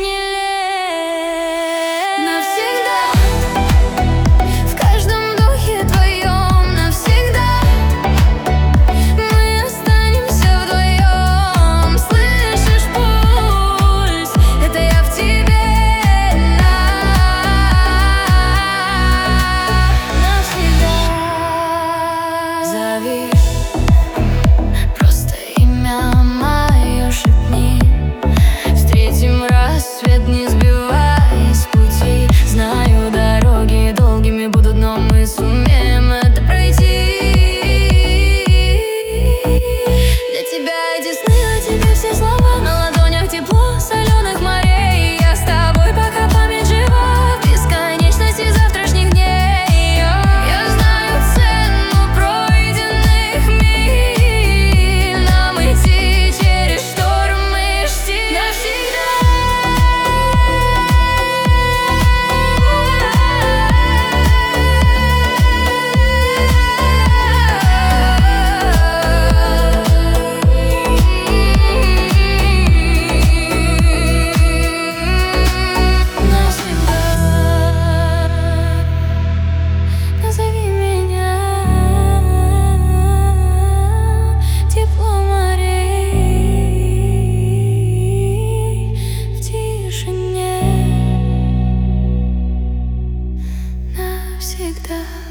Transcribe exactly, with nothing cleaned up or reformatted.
смелее. Навсегда, в каждом духе твоем, навсегда мы останемся вдвоем. Слышишь пульс? Это я в тебе. Навсегда. Зови, просто имя мое шепни. Встретим рассвет, не сбиваясь с пути. Знаю, дороги долгими будут, но мы сумеем это пройти. Для тебя эти сны, а тебе все слова. На ладонях тепло соленых морей. Я с тобой, пока память жива, в бесконечности завтрашних дней. Я знаю цену пройденных миль. Нам идти через штормы и штиль. Навсегда. Назови меня, тепло морей в тишине навсегда.